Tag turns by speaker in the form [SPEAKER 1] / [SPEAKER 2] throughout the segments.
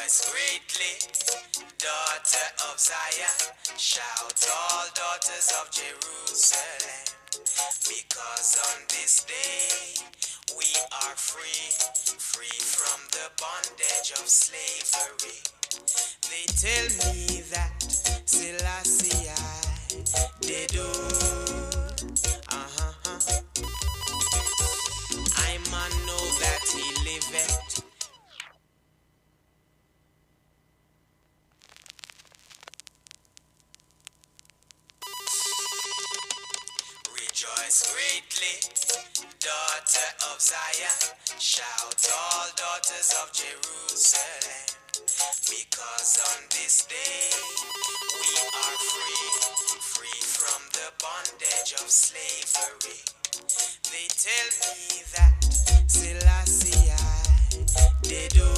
[SPEAKER 1] Rejoice greatly, daughter of Zion. Shout all daughters of Jerusalem. Because on this day we are free, free from the bondage of slavery. They tell me that Selassie they do. I man know that he liveth. Rejoice greatly, daughter of Zion. Shout all daughters of Jerusalem. Because on this day we are free, free from the bondage of slavery. They tell me that Selassie they do.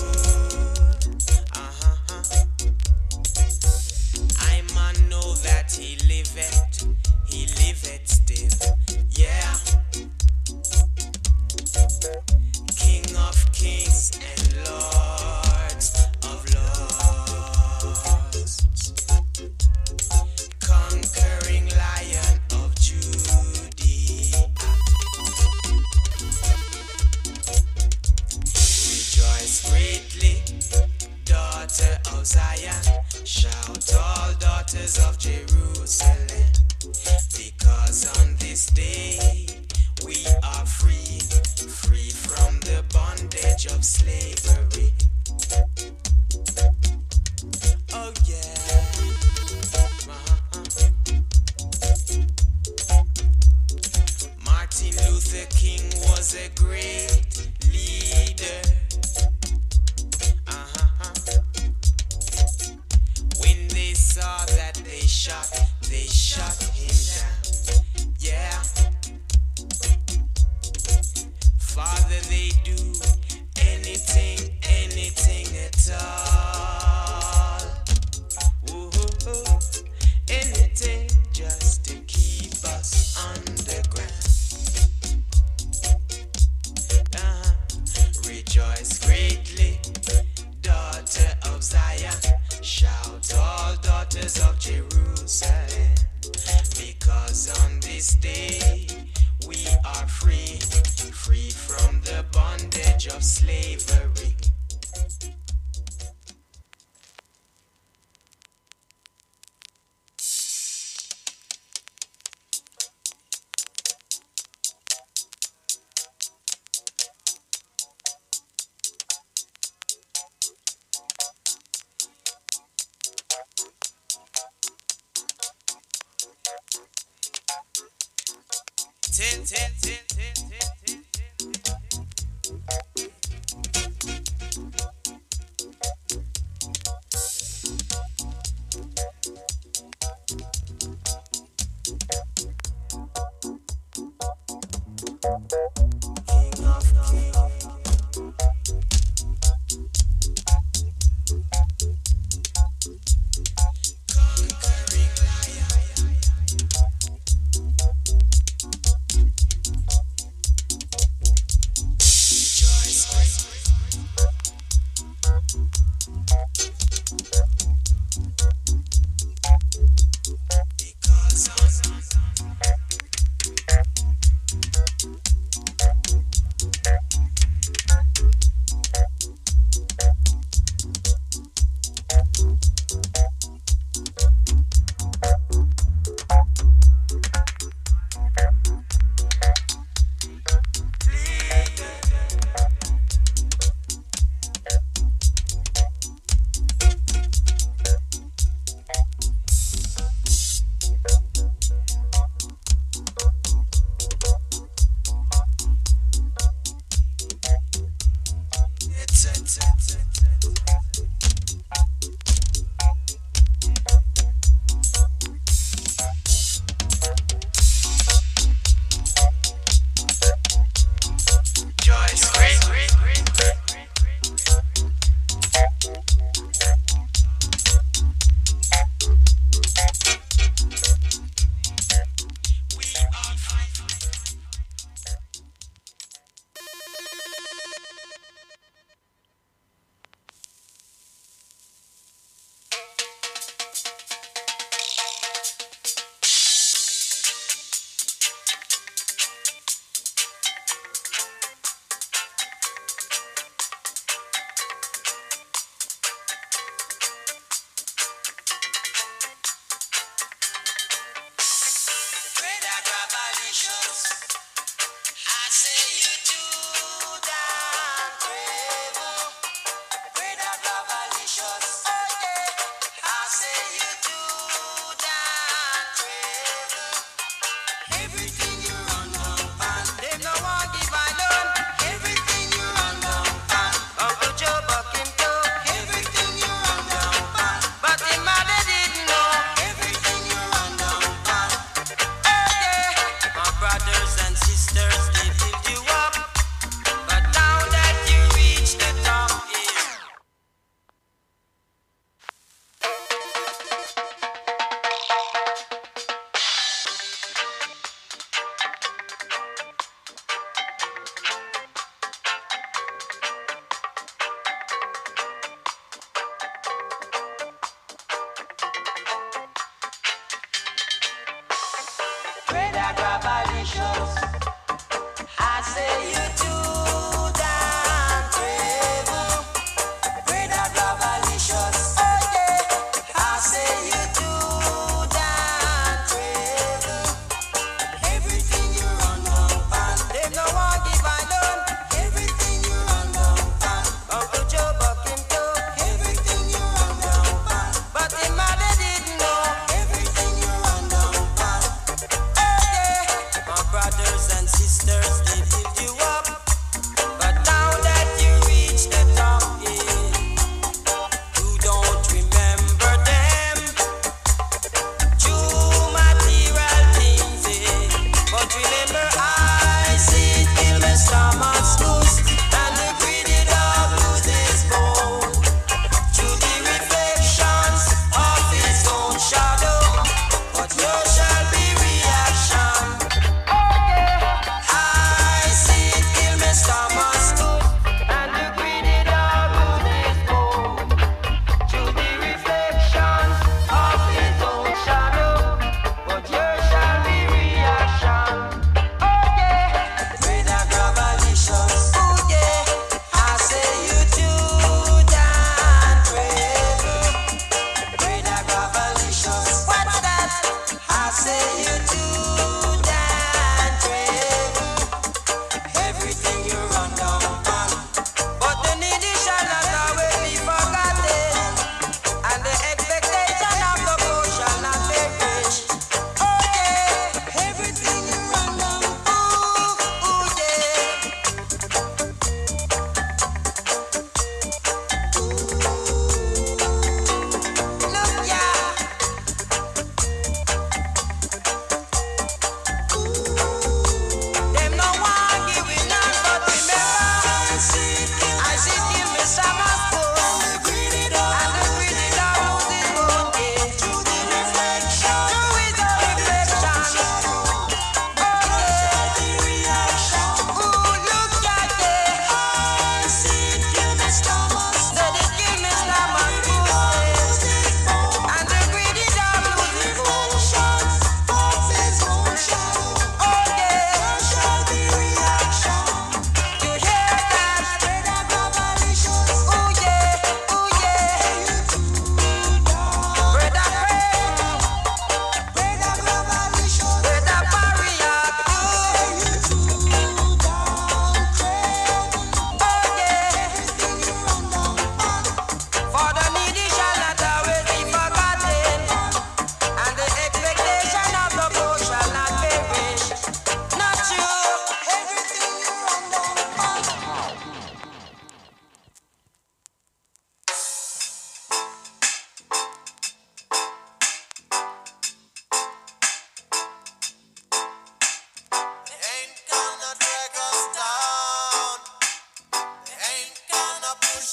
[SPEAKER 1] I man know that he liveth still. Yeah. King of kings and lords of lords, conquering Lion of Judah. Rejoice greatly, daughter of Zion. Shout all daughters of Jerusalem. Because on this day we are free, free from the bondage of slavery. Oh yeah. Martin Luther King was a great leader. When they saw that they shot him down. Yeah. Father, they do anything at all. Ooh, anything just to keep us underground. Rejoice greatly, daughter of Zion. Shout all daughters of Jerusalem. Because on this day we are free, free from the bondage of slavery.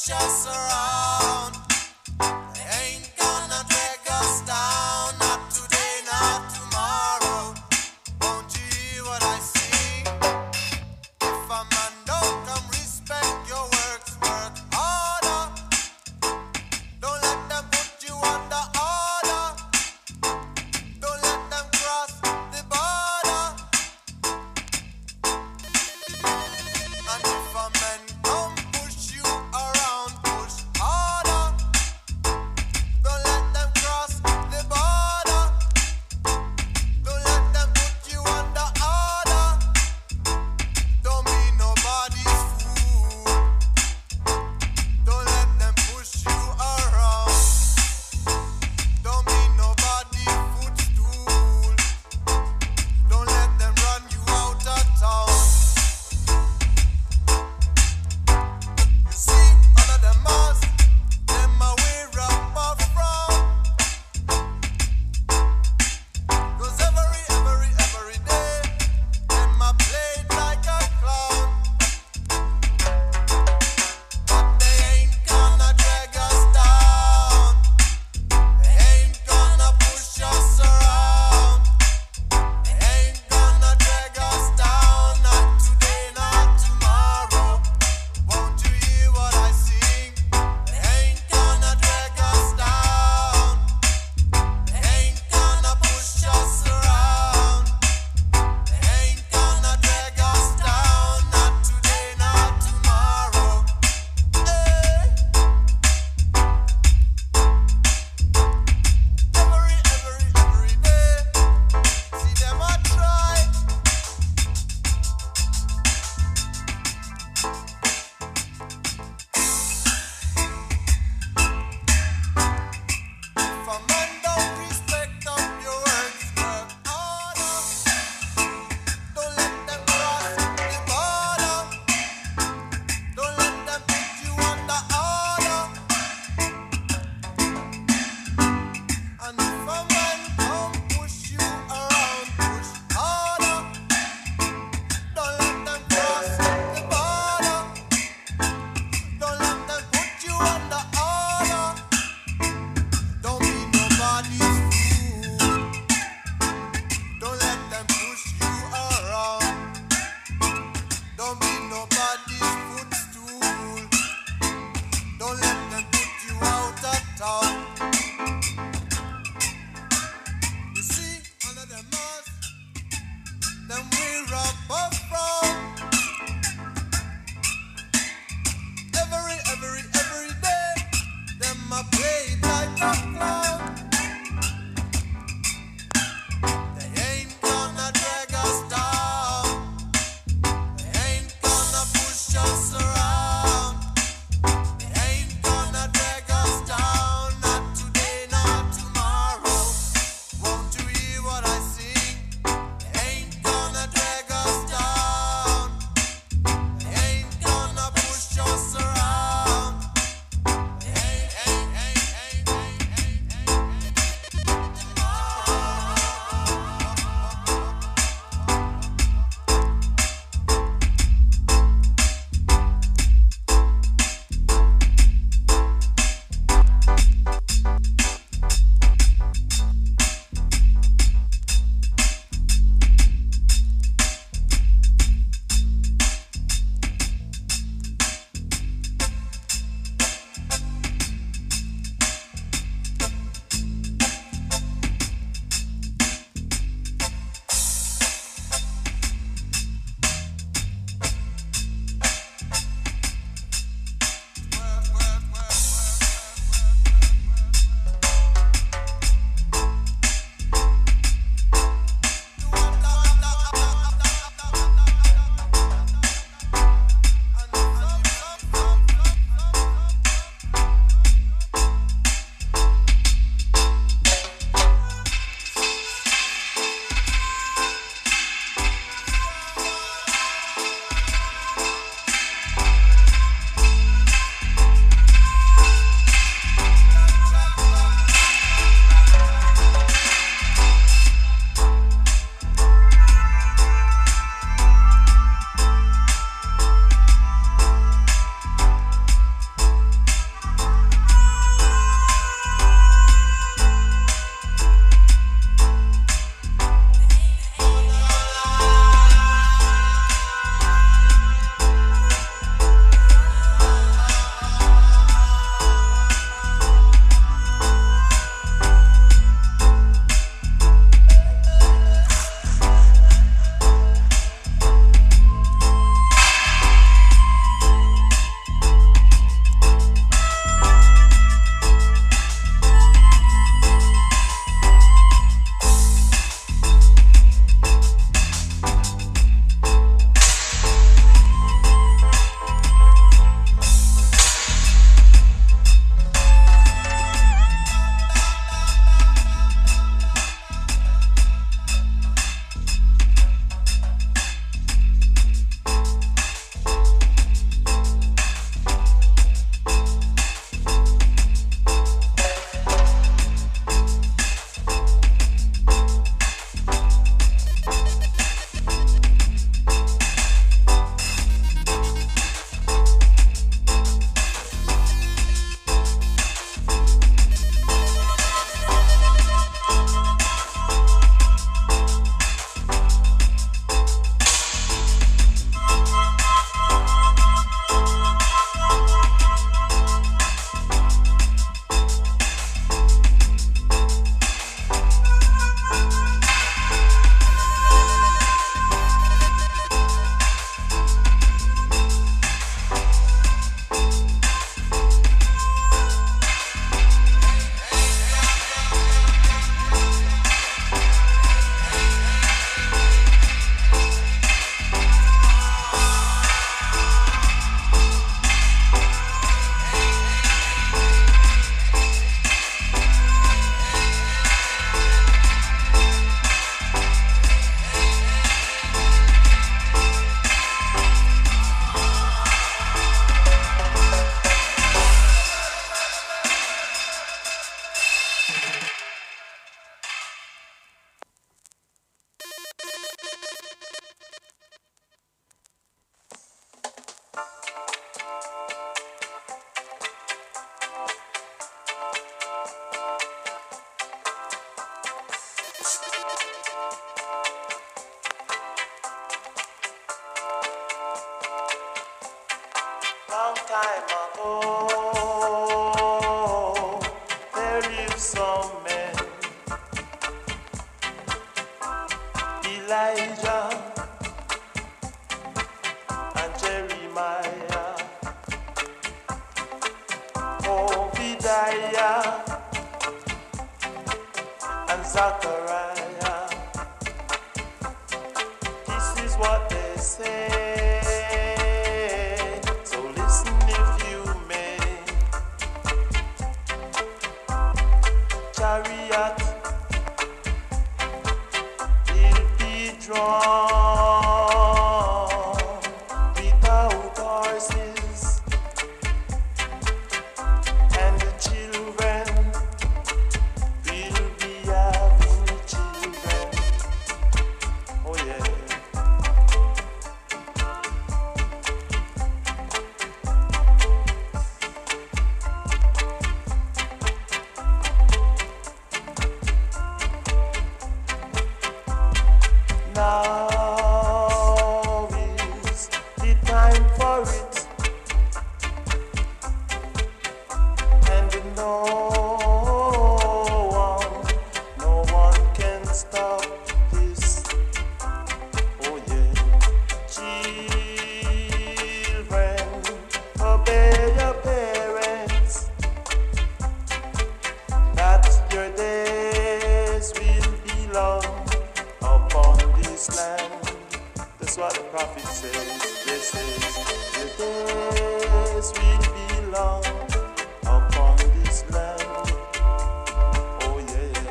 [SPEAKER 1] push us around. They ain't gonna drag us down. Not today, not tomorrow. Won't you hear what I sing? If a man don't come respect your works, work harder. Don't let them put you under order. Don't let them cross the border. And if a man come push you around, push harder. Don't let them cross the border. Don't let them put you under order. Don't be nobody's fool. Don't let them push you around. Don't be nobody's footstool. Don't let them run you out of town. You see, all of them must, them a wear up a frown. 'Cause every day, them a play it like a clown. But they ain't gonna drag us down. They ain't gonna push us around. They ain't gonna drag us down. Not today, not tomorrow. Won't you hear what I sing? They ain't gonna drag us down. They ain't gonna push us around. They ain't gonna drag us down. Not today, not tomorrow. Every day, see them a try. If a man don't respect up your works, work harder. Don't let them cross the border. Don't let them put you under order. And if a man come push you around, push harder. Don't let them cross the border. Don't let them put you under order. Don't be nobody's fool. Don't let them push you around. Don't be nobody's footstool. Don't let them put you out of town. You see, all of them must, them wear up a frown. Every day, them a play it like a clown. They ain't gonna drag us down. They ain't gonna push us around. They ain't gonna drag us down. Not today, not tomorrow. Won't you hear what I sing? They ain't gonna drag us down. time ago, there lived some men, Elijah and Jeremiah, Obadiah and Zachariah. This is what they say. So listen if you may. Chariot will be drawn without horses, and the children will be having children. Oh yeah. Now is the time for it, and no one can stop this. Oh yeah. Children, obey your parents, that your days will be long upon this land. That's what the prophet says. This is your days will be long upon this land. Oh yeah.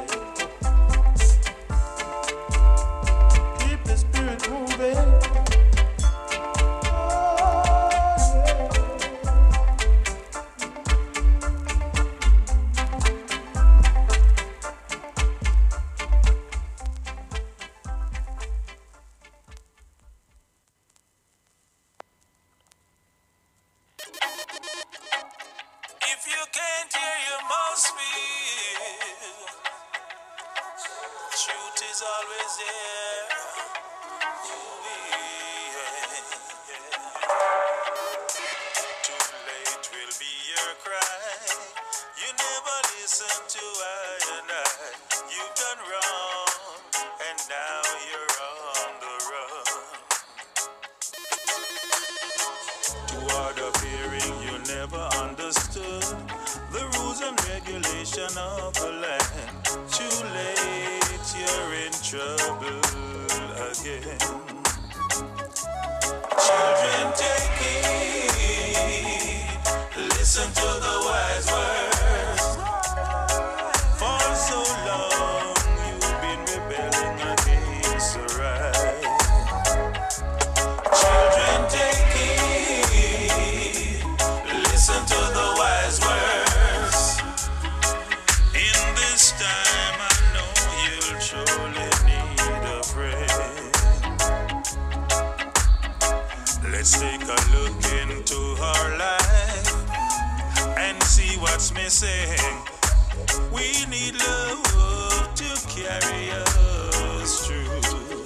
[SPEAKER 1] Keep the spirit moving. Oh, yeah. If you can't hear, you must feel. Truth is always there. Ooh, yeah. Too late will be your cry. You never listen to I and I. You've done wrong, and now you're on the run. Toward a hearing you never understood the rules and regulation of the land. Too late, you're in trouble again. Children, take heed. Listen to the wise words. For so long you've been rebelling against the right. Children, take heed. Listen to the wise words. In this time, I know you'll surely need a friend. Let's take a look into our life and see what's missing. We need love to carry us through.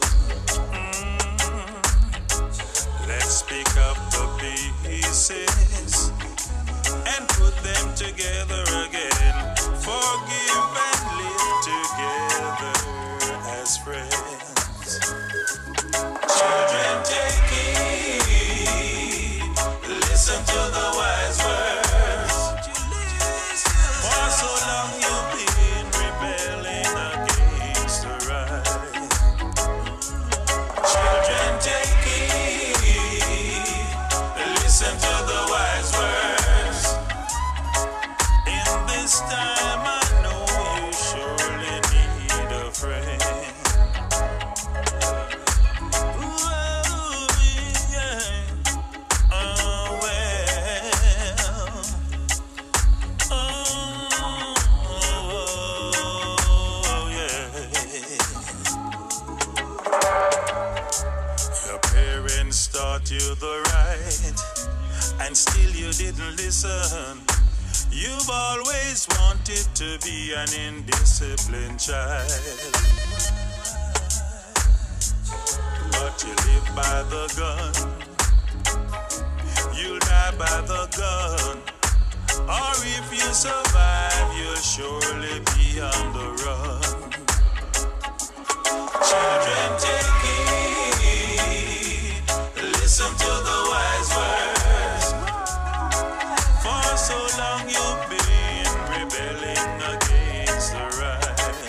[SPEAKER 1] Let's pick up the pieces and put them together again. Forgive and live together as friends. Children, take heed. Listen to the wise words. For so long you've been rebelling against the right. Children, take heed. Listen to the wise words. In this time, I know you surely need a friend. Ooh, yeah. Oh, well. Oh, yeah. Your parents taught you the right, and still you didn't listen. You've always wanted to be an indisciplined child, but you live by the gun. You'll die
[SPEAKER 2] by the gun. Or if you survive, you'll surely be on the run. Children, take heed. Listen to the wise words. For so long you've been rebelling against the right.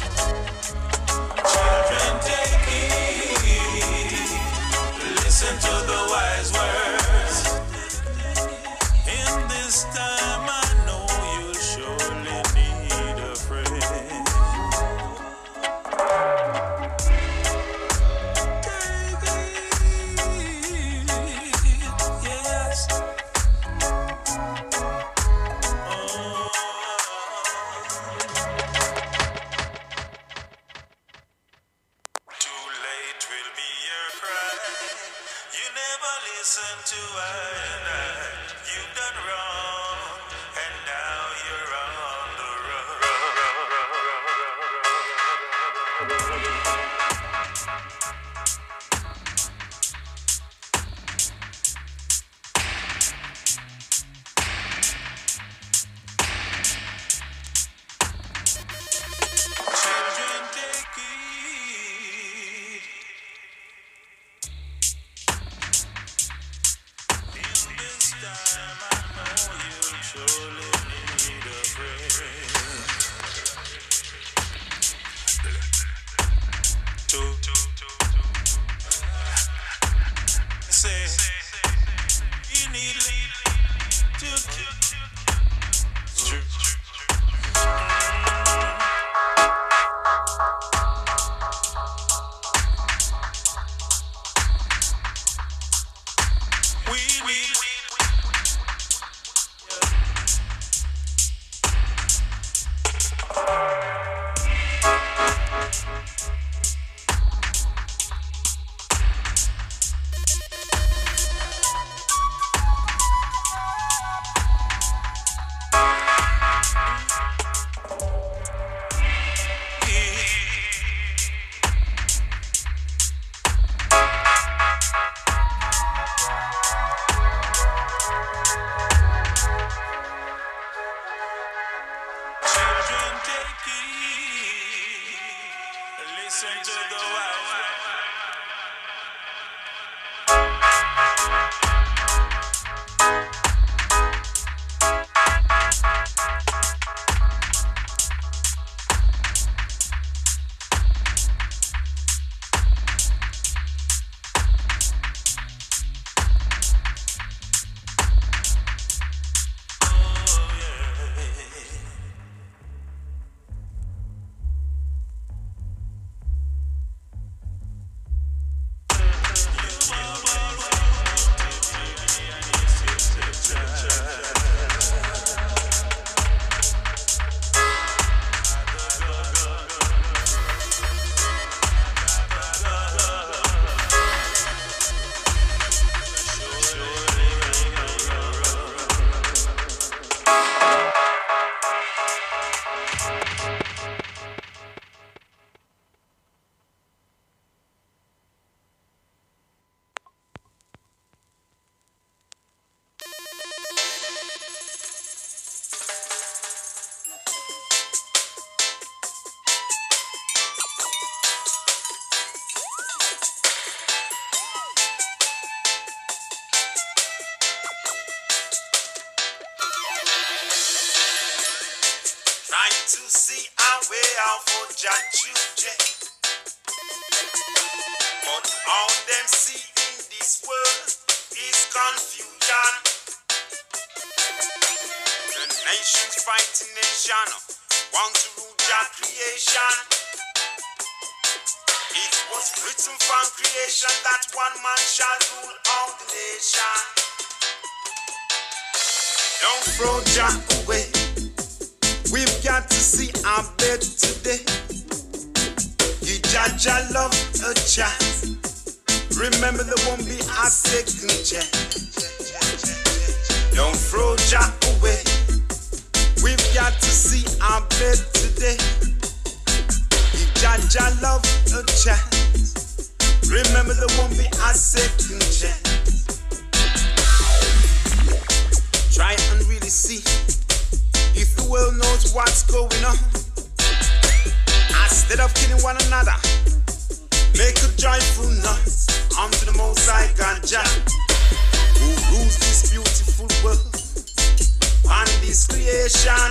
[SPEAKER 2] Children, take heed. Listen to the wise words. In this time I know you'll surely need a friend. Take it, yes. Too late will be your cry. You never listen to I and I. You've done wrong, and now you're on the run. Children, take heed. In this time, I know you'll surely need a friend. Say, you need to we children, take heed. Listen to the wise words. Trying to see our way out for Jah children, but all them see in this world is confusion. The nations fighting nation want to rule Jah creation. It was written from creation that one man shall rule all the nation. Don't throw Jah away. We've got to see our bed today. You judge our love a chance. Remember there won't be a second chance. Don't throw Jah away. We've got to see our bed today. You judge our love a chance. Remember there won't be a second chance. Try and really see if the world knows what's going on. Instead of killing one another, make a joyful noise unto the Most High God Jah, who rules this beautiful world and this creation.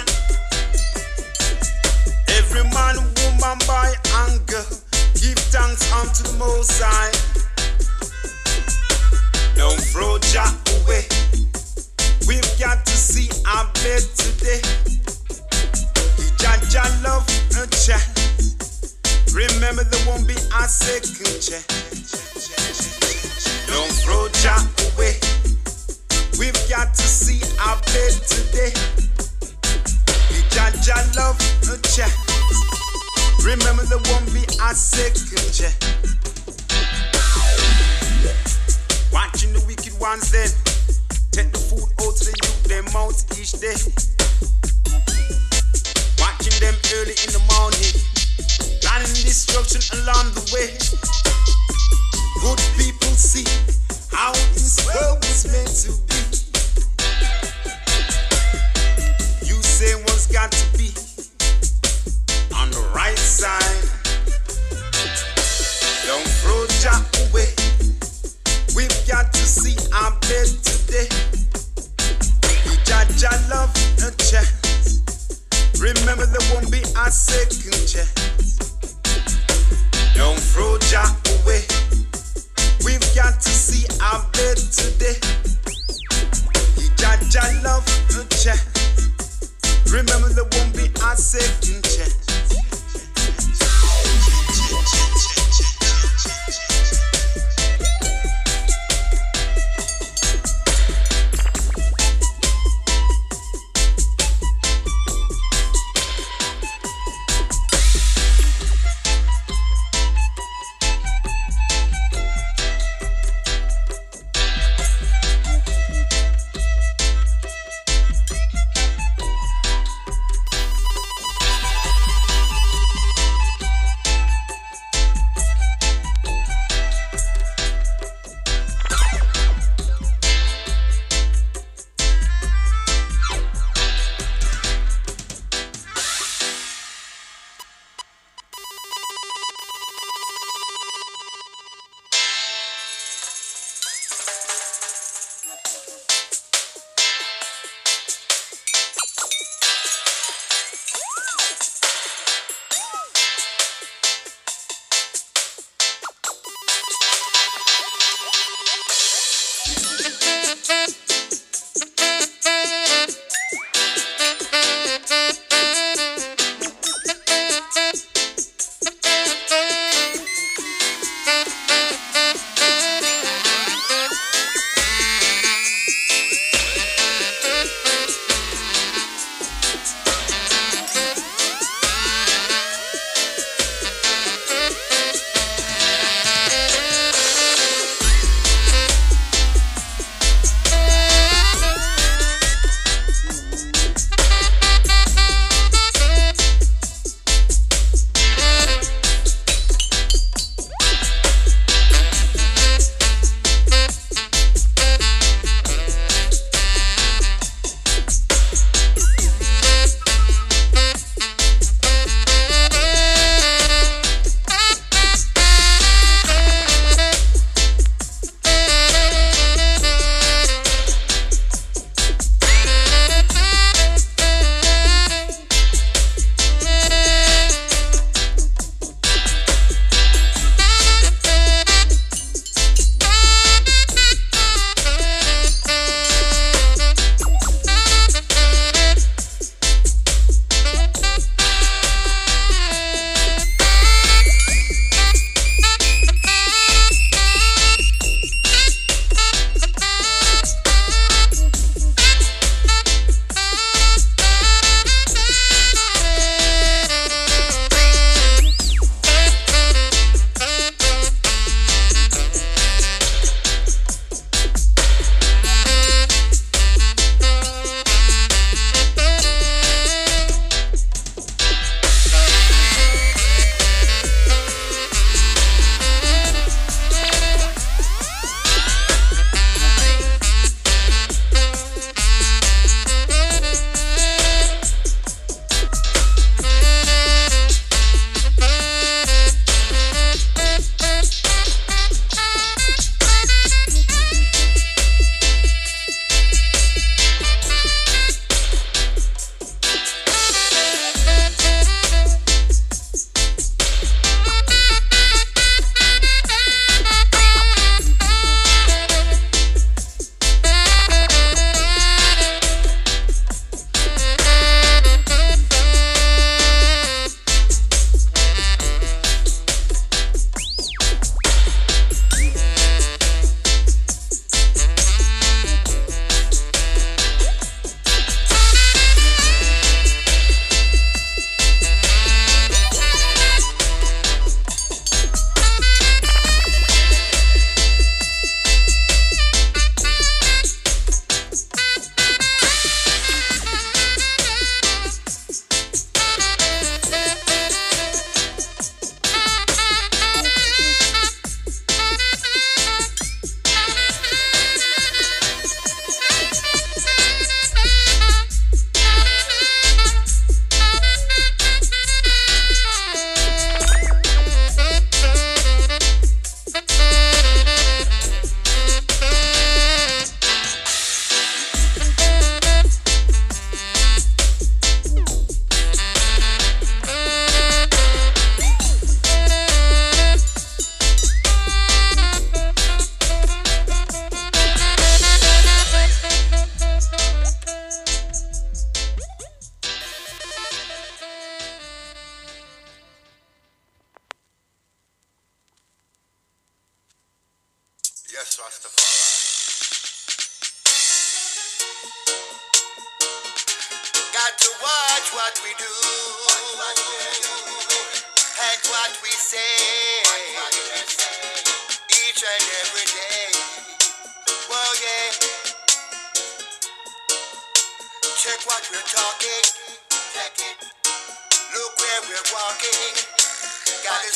[SPEAKER 2] Every man, woman, boy and girl, give thanks unto the Most High. Don't throw Jah away. We've got to see our bed today. Jah love a chance. Remember there won't be a second chance. Don't throw Jah away. We've got to see our bed today. Jah love a chance. Remember there won't be a second chance. Watching the wicked ones then take the food out to the youth, them out each day. Watching them early in the morning, planning destruction along the way. Good people see how this world was meant to be. You say one's got to be on the right side. Don't throw Jah away. We've got to see our bed today. Jah love a chance. Remember there won't be a second chance. Don't throw Jah
[SPEAKER 1] Yes, Rastafari. Got to watch what we do and what we say each and every day. Well, yeah. Check what we're talking. Check it. Look where we're walking. Gotta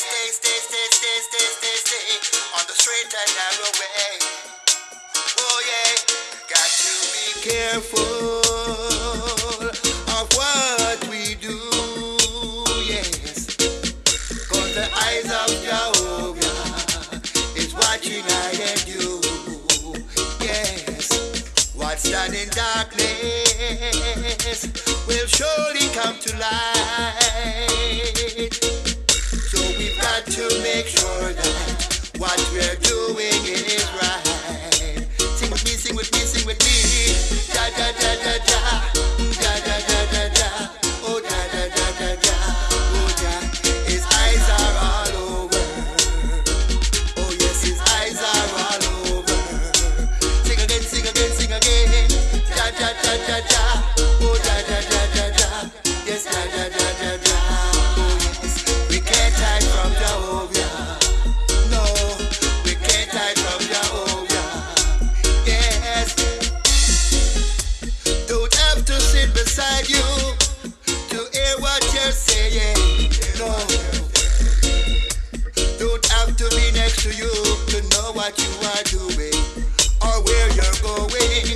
[SPEAKER 1] stay on the straight and narrow way. Oh yeah. Got to be careful of what we do. Yes. 'Cause the eyes of Jehovah is watching I and you. Yes. What's done in darkness will surely come to light. So we've got to make sure that what we're doing is right. Sing with me, sing with me, sing with me. Da da da da da, da da da da da. Oh da da da da da, oh da. His eyes are all over. Oh yes, his eyes are all over. Sing again, sing again, sing again. Da da da da da. Oh da da da da da. Yes, da da da da da. Oh yes, we can't hide from Jehovah. No, we can't hide from Jehovah. Yes, don't have to sit beside you to hear what you're saying. No, don't have to be next to you to know what you are doing or where you're going.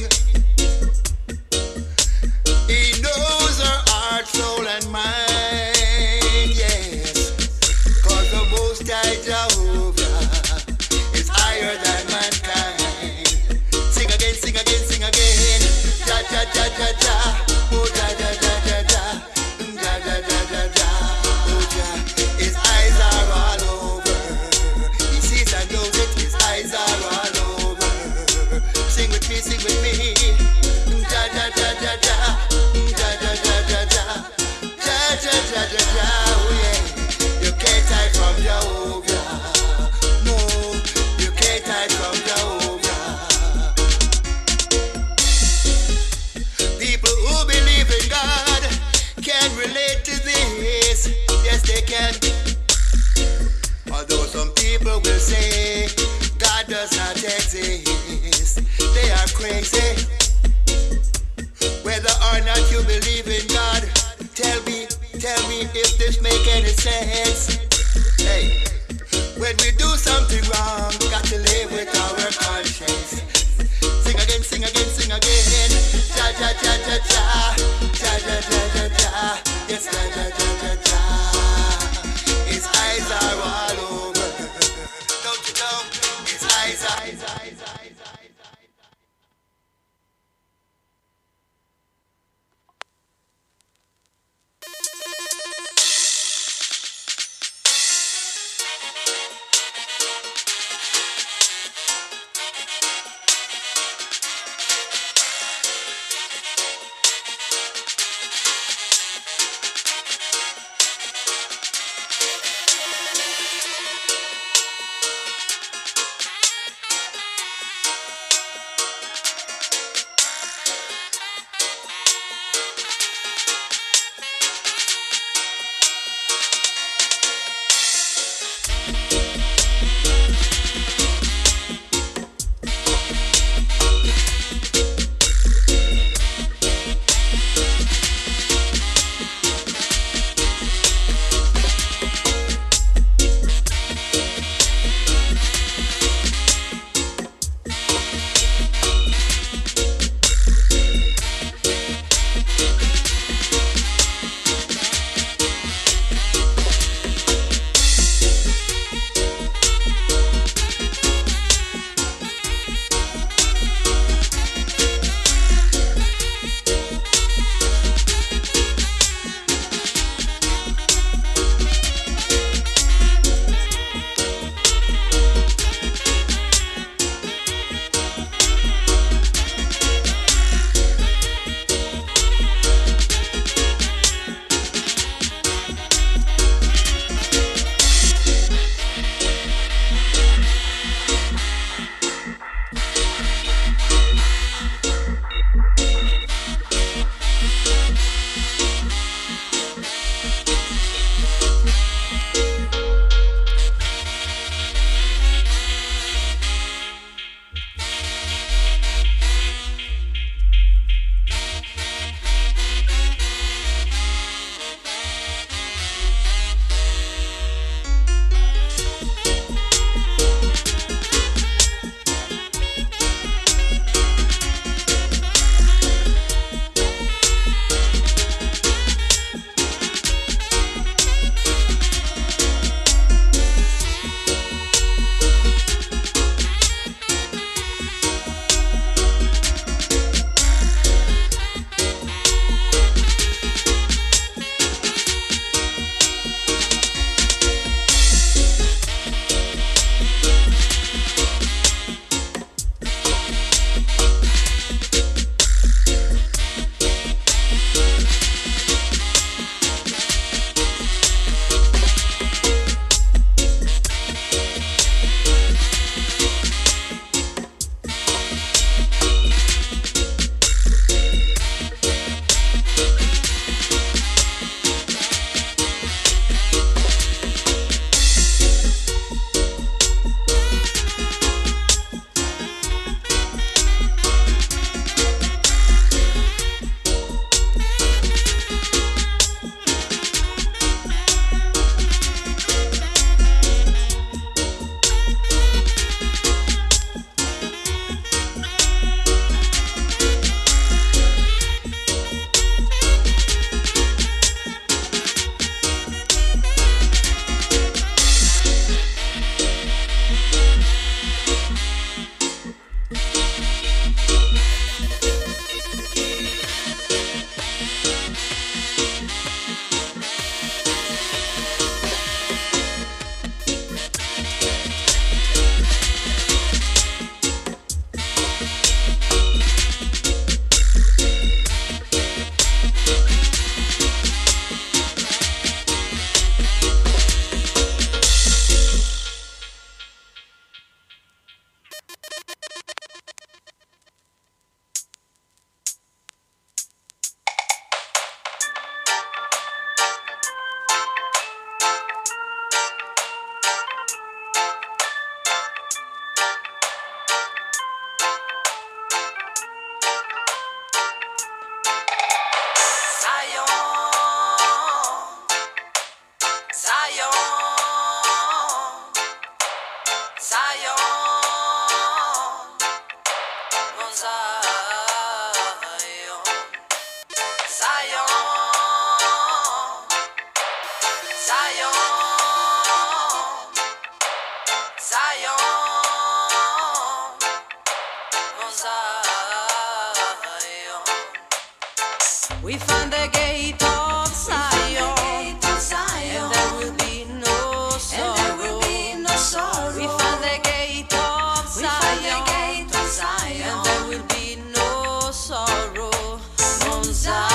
[SPEAKER 1] He knows our heart, soul, and mind, yes. 'Cause the Most High Jehovah is higher than mankind. Sing again, sing again, sing again. Da da da da da. Oh da da da da da. Da da da da da. Oh ja. His eyes are all over. He sees and knows it. His eyes are all over. Sing with me, sing with me. Da da da da da. Da da da da da. Da da da da da. Oh yeah. You can't hide from Jehovah. No, you can't hide from Jehovah. People who believe in God can relate to this. Yes, they can. Although some people will say God does not exist, they are crazy. Whether or not you believe in God, tell me if this make any sense. Hey, when we do something wrong, got to live with our conscience. Sing again, sing again, sing again. Ja ja ja ja ja, ja ja ja ja ja. Yes, ja ja ja ja ja. His eyes are all over. Don't you know? His eyes are.
[SPEAKER 3] We found the gate of Zion, and there will be no sorrow. We found the gate of Zion, and there will be no sorrow. Mount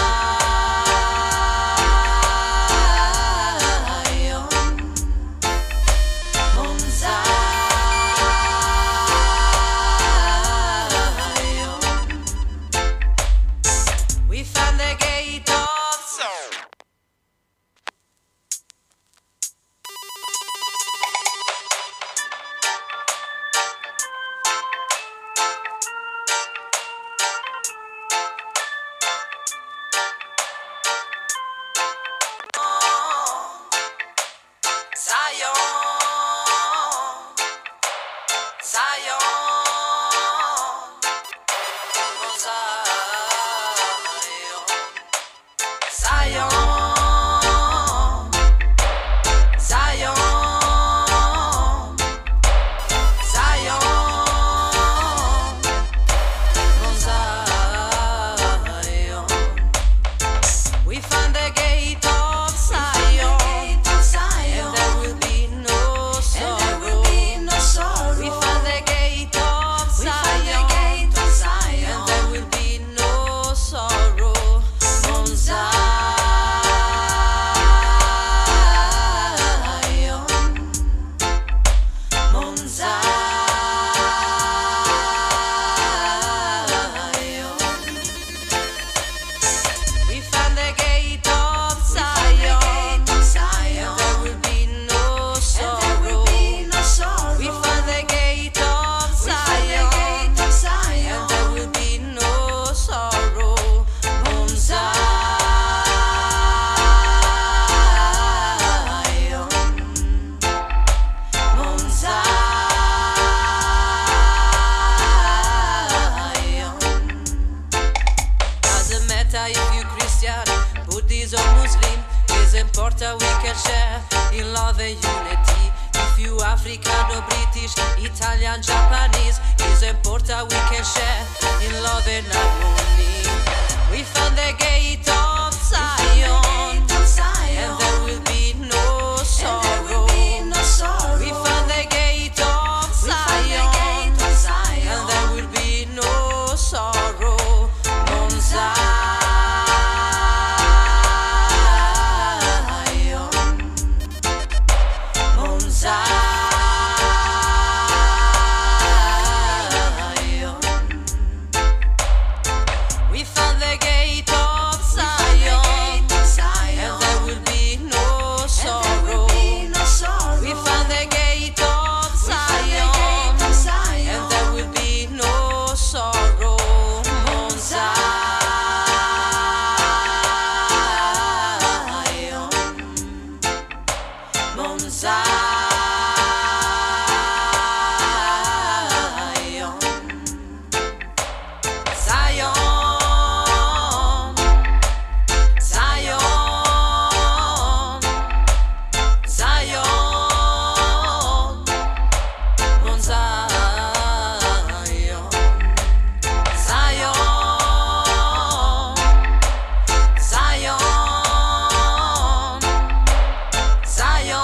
[SPEAKER 3] Zion, Mount Zion. We found the gate of Zion. We found the gate of Zion, and there will be no sorrow. We found the gate of Zion, and there will be no sorrow. Mount Zion, Mount Zion. We found the gate of Zion, and there will be no sorrow. We found the gate of Zion, and there will be no sorrow. Mount Zion, Mount Zion. Doesn't matter if you Christian, Buddhist or Muslim, it's important we can share in love and unity. If you African or British, Italian, Japanese, it's important we can share in love and harmony. We found the gate of Zion, and there will be no sorrow. We found the gate of Zion, and there will be no sorrow. Mount Zion, Mount Zion. We found the gate of Zion, and there will be no sorrow. We found the gate of Zion, and there will be no sorrow. Mount Zion, Mount Zion. Zion, Zion, Zion. Mount Zion, Zion, Zion, Zion.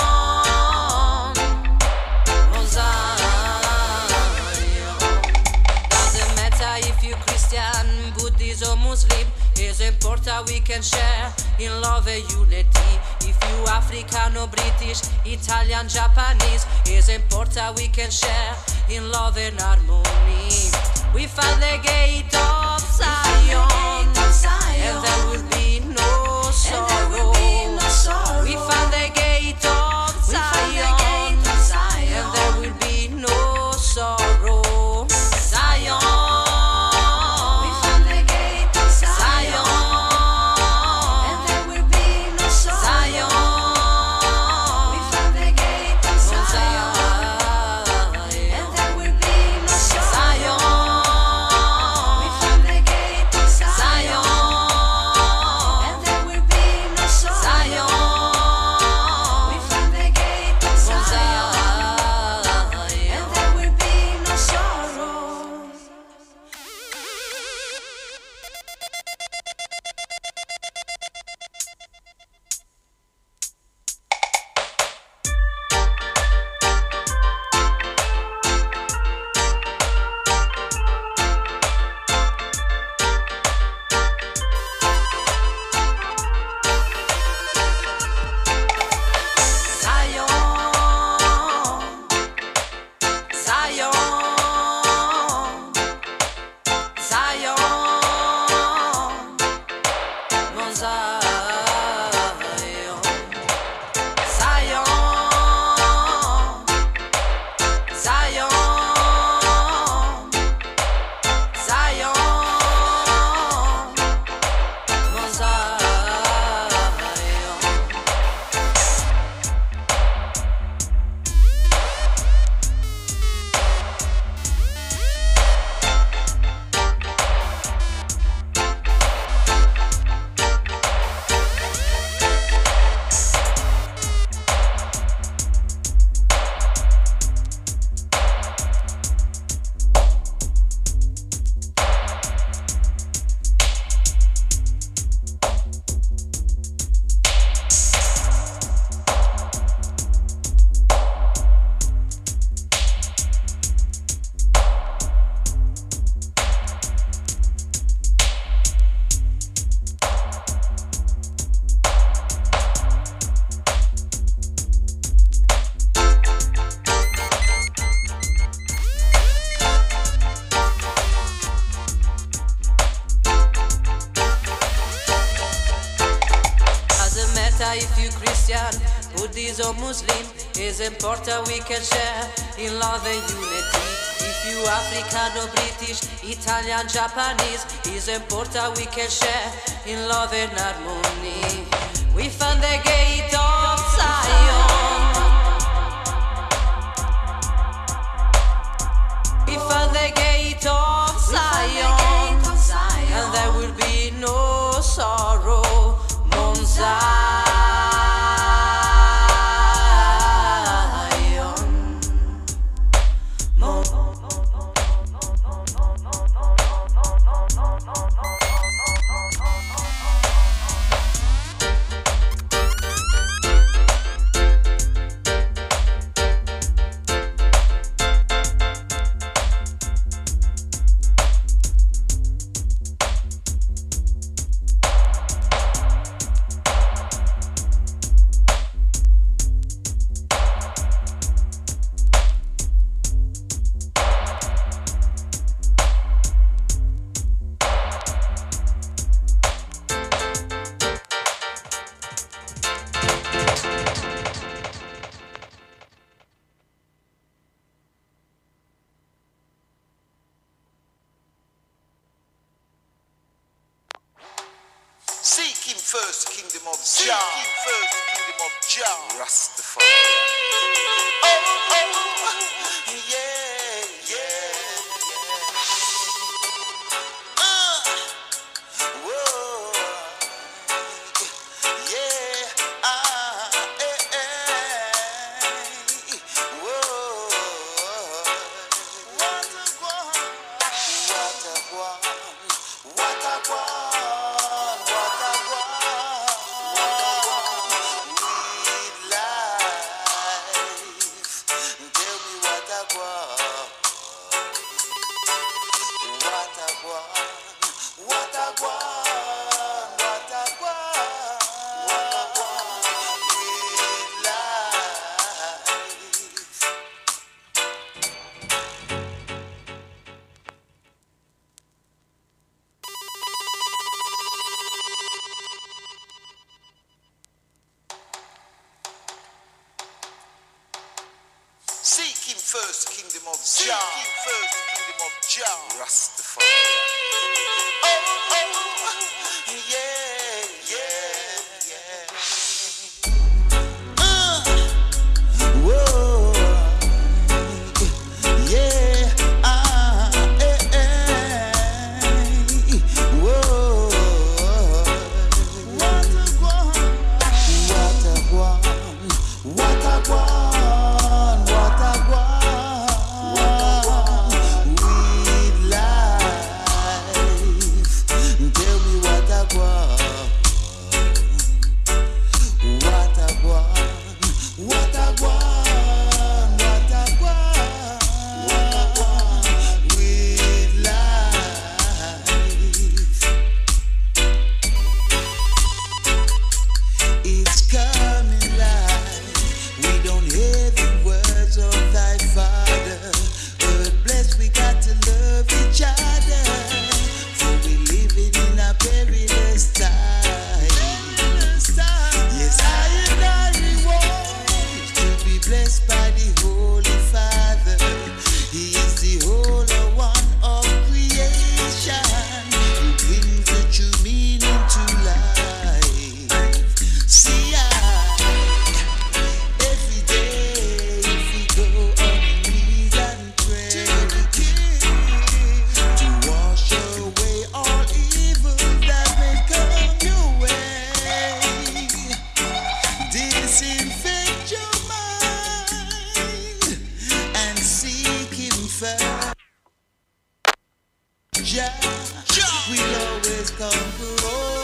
[SPEAKER 3] Mount Zion. Doesn't matter if you Christian, Buddhist or Muslim, it's important we can share in love and unity. If you African or British, Italian, Japanese, it's important we can share in love and harmony. We found the gate of Zion, and there will be no sorrow. We found the gate of Zion, and there will be no sorrow. Zion, we found the gate of Zion, and there will be no sorrow. Zion, we found the gate of Zion, and there will be no sorrow. Zion, we found Christian, Buddhist or Muslim, is important we can share in love and unity. If you African or British, Italian, Japanese, is important we can share in love and harmony. We found the gate of Zion. We found the gate of Zion, and there will be no sorrow, Mount Zion.
[SPEAKER 2] Seek him first, the kingdom of Jah. Seek him first, the kingdom of Jah. Rastafari. Oh, yeah, yeah. Whoa, yeah, whoa. What a Seek him first, the kingdom of Jah. Seek him first, the kingdom of Jah. Rastafari. Oh, yeah, yeah. Whoa, yeah, whoa. What a guan. Jah, we'll always come through.